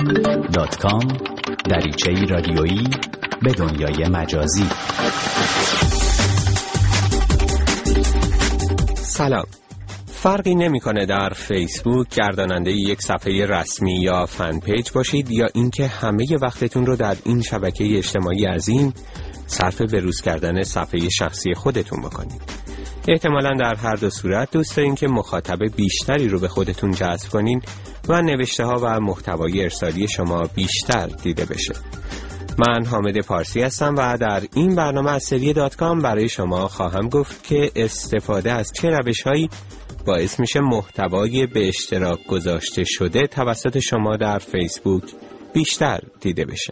facebook.com دریچه‌ای رادیویی به دنیای مجازی. سلام. فرقی نمی‌کنه در فیسبوک گرداننده یک صفحه رسمی یا فن پیج باشید یا اینکه همه وقتتون رو در این شبکه اجتماعی عظیم صرف بروز کردن صفحه شخصی خودتون بکنید. احتمالاً در هر دو صورت دوست دارین که مخاطب بیشتری رو به خودتون جذب کنین و نوشته‌ها و محتوای ارسالی شما بیشتر دیده بشه. من حامد پارسی هستم و در این برنامه از سری .com برای شما خواهم گفت که استفاده از چه روش‌هایی باعث میشه محتوای به اشتراک گذاشته شده توسط شما در فیسبوک بیشتر دیده بشه.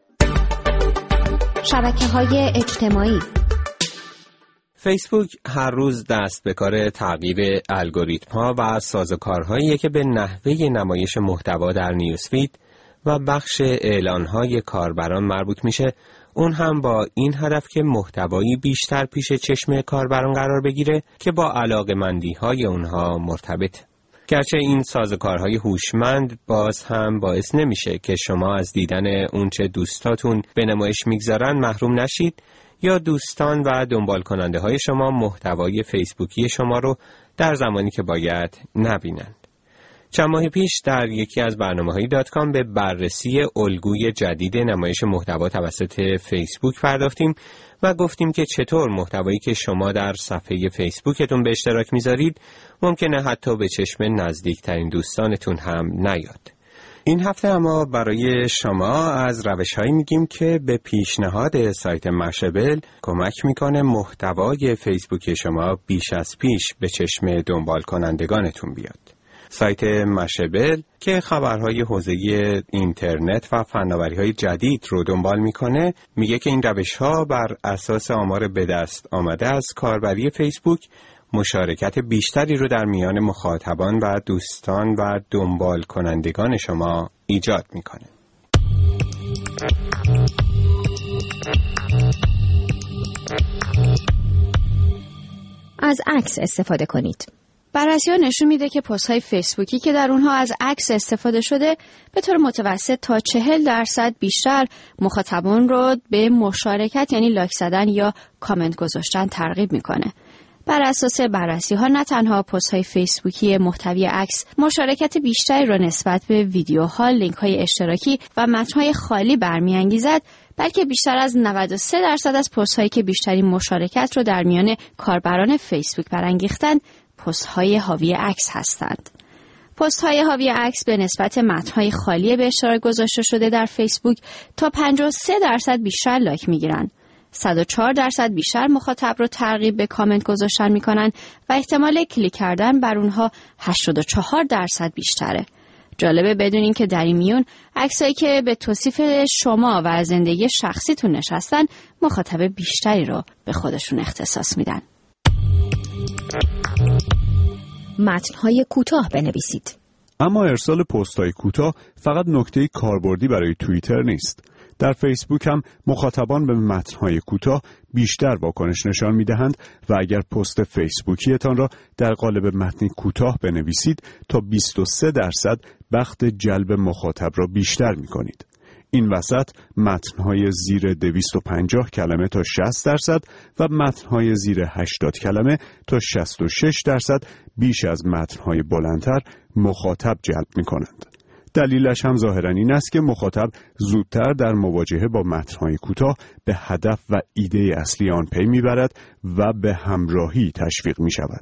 شبکه‌های اجتماعی. فیسبوک هر روز دست به کار تغییر الگوریتم‌ها و سازوکارهاییه که به نحوه نمایش محتوا در نیوزفید و بخش اعلان‌های کاربران مربوط میشه، اون هم با این هدف که محتوایی بیشتر پیش چشم کاربران قرار بگیره که با علاقه‌مندی‌های اونها مرتبط. گرچه این سازوکارهای هوشمند باز هم باعث نمیشه که شما از دیدن اونچه دوستاتون به نمایش میگذارن محروم نشید یا دوستان و دنبال کننده های شما محتوای فیسبوکی شما رو در زمانی که باید نبینند. چند ماه پیش در یکی از برنامه‌های .com به بررسی الگوی جدید نمایش محتوا توسط فیسبوک پرداختیم و گفتیم که چطور محتوایی که شما در صفحه فیسبوکتون به اشتراک میذارید ممکنه حتی به چشم نزدیکترین دوستانتون هم نیاد. این هفته اما برای شما از روش‌هایی میگیم که به پیشنهاد سایت مشبل کمک میکنه محتوای فیسبوک شما بیش از پیش به چشم دنبال کنندگانتون بیاد. سایت مشبل که خبرهای حوزه اینترنت و فناوری‌های جدید رو دنبال میکنه میگه که این روش‌ها بر اساس آمار به دست آمده از کاربری فیسبوک مشارکت بیشتری رو در میان مخاطبان و دوستان و دنبال کنندگان شما ایجاد میکنه. از عکس استفاده کنید. بررسی‌ها نشون میده که پست‌های فیسبوکی که در اونها از عکس استفاده شده به طور متوسط تا 40% بیشتر مخاطبان رو به مشارکت یعنی لایک زدن یا کامنت گذاشتن ترغیب میکنه. بر اساس بررسی‌ها نه تنها پست‌های فیسبوکی محتوی عکس مشارکت بیشتری را نسبت به ویدیوها، لینک‌های اشتراکی و متن‌های خالی برمی‌انگیزد، بلکه بیشتر از 93% از پست‌هایی که بیشترین مشارکت را در میان کاربران فیسبوک برانگیختند، پست‌های حاوی عکس هستند. پست‌های حاوی عکس به نسبت متن‌های خالی به اشتراک گذاشته شده در فیسبوک تا 53% بیشتر لایک می‌گیرند. 104% بیشتر مخاطب رو ترغیب به کامنت گذاشتن میکنن و احتمال کلیک کردن بر اونها 84% بیشتره. جالبه بدونین که در این میون عکسایی که به توصیف شما و زندگی شخصیتون نشستن مخاطب بیشتری رو به خودشون اختصاص میدن. متن‌های کوتاه بنویسید. اما ارسال پست‌های کوتاه فقط نکته کاربردی برای توییتر نیست. در فیسبوک هم مخاطبان به متن‌های کوتاه بیشتر واکنش نشان می‌دهند و اگر پست فیسبوکیتان را در قالب متنی کوتاه بنویسید تا 23% بخت جلب مخاطب را بیشتر می‌کنید. این وسط متن‌های زیر 250 کلمه تا 60% و متن‌های زیر 80 کلمه تا 66% بیش از متن‌های بلندتر مخاطب جلب می‌کنند. دلیلش هم ظاهراً این است که مخاطب زودتر در مواجهه با متن‌های کوتاه به هدف و ایده اصلی آن پی می‌برد و به همراهی تشویق می‌شود.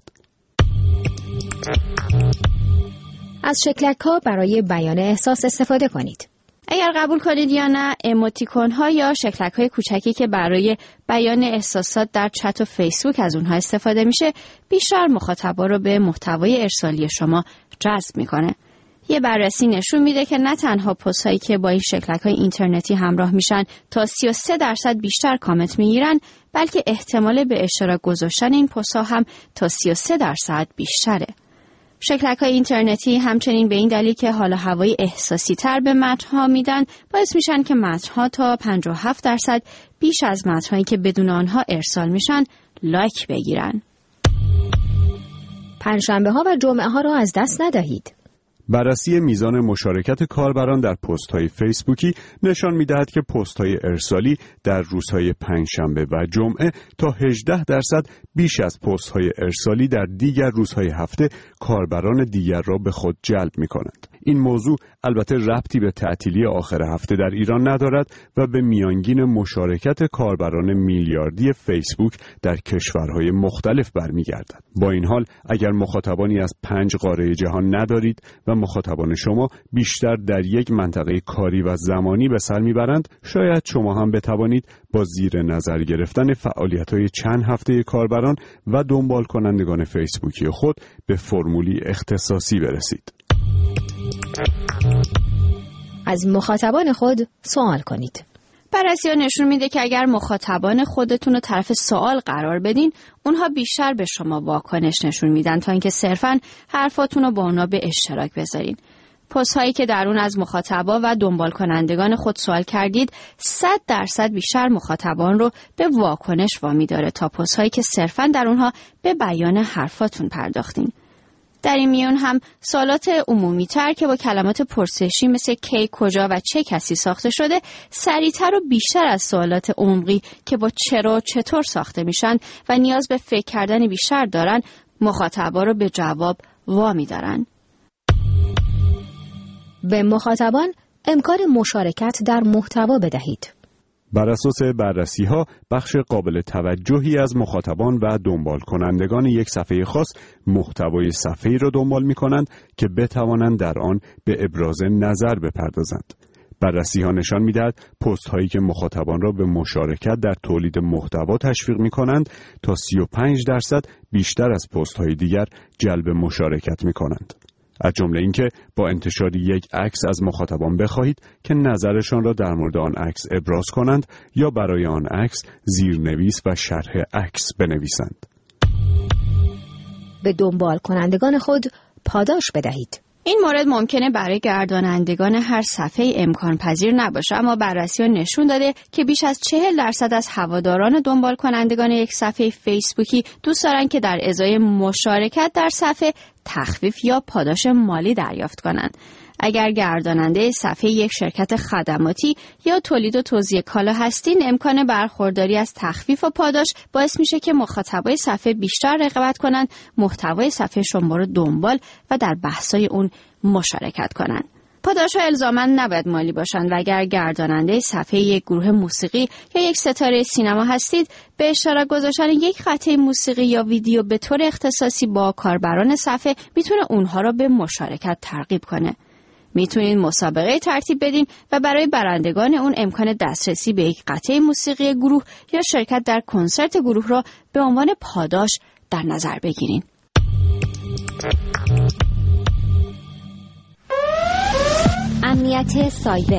از شکلک‌ها برای بیان احساس استفاده کنید. اگر قبول کنید یا نه، ایموتیکون‌ها یا شکلک‌های کوچکی که برای بیان احساسات در چت و فیسبوک از اونها استفاده میشه، بیشتر مخاطبا رو به محتوای ارسالی شما جذب میکنه. یه بررسی نشون میده که نه تنها پست‌هایی که با این شکلک‌های اینترنتی همراه میشن تا 33% بیشتر کامنت میگیرن، بلکه احتمال به اشتراک گذاشتن این پست‌ها هم تا 33% بیشتره. شکلک‌های اینترنتی همچنین به این دلیل که حال و هوای احساسی تر به متن‌ها میدن، باعث میشن که متن‌ها تا 57% بیش از متن‌هایی که بدون آنها ارسال میشن لایک بگیرن. پنجشنبه‌ها و جمعه‌ها را از دست ندهید. بررسی میزان مشارکت کاربران در پست‌های فیسبوکی نشان می‌دهد که پست‌های ارسالی در روزهای پنجشنبه و جمعه تا 18% بیش از پست‌های ارسالی در دیگر روزهای هفته کاربران دیگر را به خود جلب می‌کنند. این موضوع البته ربطی به تعطیلی آخر هفته در ایران ندارد و به میانگین مشارکت کاربران میلیاردی فیسبوک در کشورهای مختلف برمیگردد. با این حال اگر مخاطبانی از 5 قاره جهان ندارید و مخاطبان شما بیشتر در یک منطقه کاری و زمانی به سر میبرند، شاید شما هم بتوانید با زیر نظر گرفتن فعالیت‌های چند هفته کاربران و دنبال کنندگان فیسبوکی خود به فرمولی اختصاصی برسید. از مخاطبان خود سوال کنید. بررسی ها نشون میده که اگر مخاطبان خودتون رو طرف سوال قرار بدین، اونها بیشتر به شما واکنش نشون میدن تا اینکه صرفاً حرفاتون رو با اونا به اشتراک بذارین. پست هایی که در اون از مخاطبا و دنبال کنندگان خود سوال کردید 100% بیشتر مخاطبان رو به واکنش وامی داره تا پست هایی که صرفاً در اونها به بیان حرفاتون پرداختین. در این میون هم سوالات عمومی تر که با کلمات پرسشی مثل کی، کجا و چه کسی ساخته شده سریعتر و بیشتر از سوالات عمقی که با چرا و چطور ساخته میشن و نیاز به فکر کردن بیشتر دارن مخاطبا رو به جواب وامی دارن. به مخاطبان امکان مشارکت در محتوا بدهید. بر اساس بررسی‌ها بخش قابل توجهی از مخاطبان و دنبال کنندگان یک صفحه خاص محتوای صفحه‌ای را دنبال می‌کنند که بتوانند در آن به ابراز نظر بپردازند. بررسی‌ها نشان می‌دهد پست‌هایی که مخاطبان را به مشارکت در تولید محتوا تشویق می‌کنند تا 35% بیشتر از پست‌های دیگر جلب مشارکت می‌کنند. از جمله اینکه با انتشار یک عکس از مخاطبان بخواهید که نظرشان را در مورد آن عکس ابراز کنند یا برای آن عکس زیرنویس و شرح عکس بنویسند. به دنبال کنندگان خود پاداش بدهید. این مورد ممکنه برای گردانندگان هر صفحه امکان پذیر نباشه، اما بررسی‌ها نشون داده که بیش از 40% از هواداران دنبال کنندگان یک صفحه فیسبوکی دوست دارن که در ازای مشارکت در صفحه تخفیف یا پاداش مالی دریافت کنند. اگر گرداننده صفحه یک شرکت خدماتی یا تولید و توزیع کالا هستین، امکان برخورداری از تخفیف و پاداش باعث میشه که مخاطبای صفحه بیشتر رقابت کنند، محتوای صفحه شما رو دنبال و در بحث‌های اون مشارکت کنند. پاداش‌ها الزاماً نباید مالی باشند و اگر گرداننده صفحه یک گروه موسیقی یا یک ستاره سینما هستید، به اشتراک گذاشتن یک قطعه موسیقی یا ویدیو به طور اختصاصی با کاربران صفحه میتونه اونها را به مشارکت ترغیب کنه. میتونید مسابقه ترتیب بدین و برای برندگان اون امکان دسترسی به یک قطعه موسیقی گروه یا شرکت در کنسرت گروه را به عنوان پاداش در نظر بگیرین. امنیت سایبر.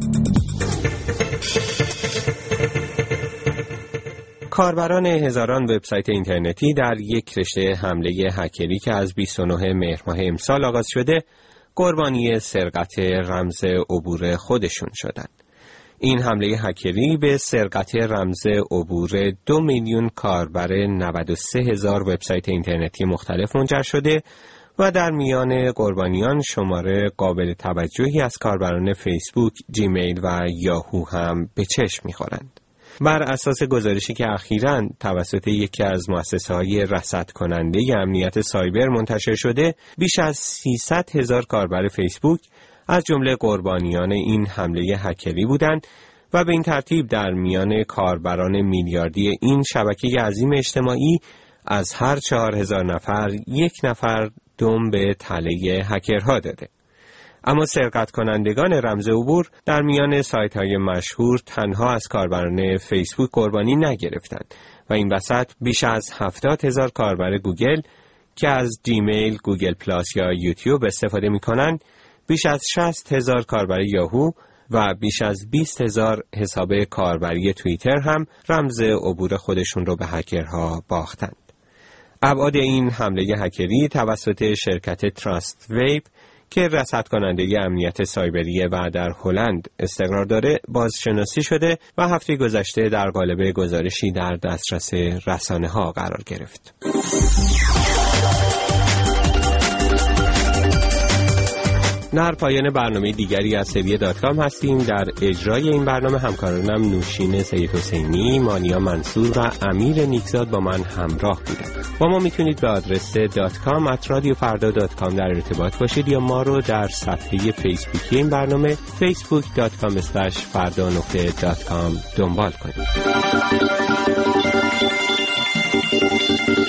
کاربران هزاران وبسایت اینترنتی در یک رشته حمله هکری که از 29 مهر ماه امسال آغاز شده قربانی سرقت رمز عبور خودشون شدند. این حمله هکری به سرقت رمز عبور 2 میلیون کاربر 93,000 وبسایت اینترنتی مختلف منجر شده و در میان قربانیان شماره قابل توجهی از کاربران فیسبوک، جیمیل و یاهو هم به چشم می‌خورند. بر اساس گزارشی که اخیراً توسط یکی از مؤسسه‌های رصدکننده امنیت سایبر منتشر شده، بیش از 300,000 کاربر فیسبوک از جمله قربانیان این حمله هکری بودند و به این ترتیب در میان کاربران میلیاردی این شبکه عظیم اجتماعی از هر 4,000 نفر 1 نفر دم به تله هکرها داده. اما سرقت کنندگان رمز عبور در میان سایت های مشهور تنها از کاربران فیسبوک قربانی نگرفتند و این وسط بیش از 70,000 کاربر گوگل که از جیمیل، گوگل پلاس یا یوتیوب استفاده می کنند، بیش از 60,000 کاربر یاهو و بیش از 20,000 حساب کاربری توییتر هم رمز عبور خودشون رو به هکرها باختند. ابعاد این حمله هکری توسط شرکت تراست ویب که رصدکننده امنیت سایبری و در هلند استقرار داره بازشناسی شده و هفته گذشته در قالب گزارشی در دسترس رسانه‌ها قرار گرفت. در پایان برنامه دیگری از سویه.com هستیم. در اجرای این برنامه همکارانم نوشین سید حسینی، مانیا منصور و امیر نیکزاد با من همراه بودند. با ما میتونید به آدرس .com@radiofarda.com در ارتباط باشید یا ما رو در صفحه فیسبوکی این برنامه facebook.com/farda.com دنبال کنید.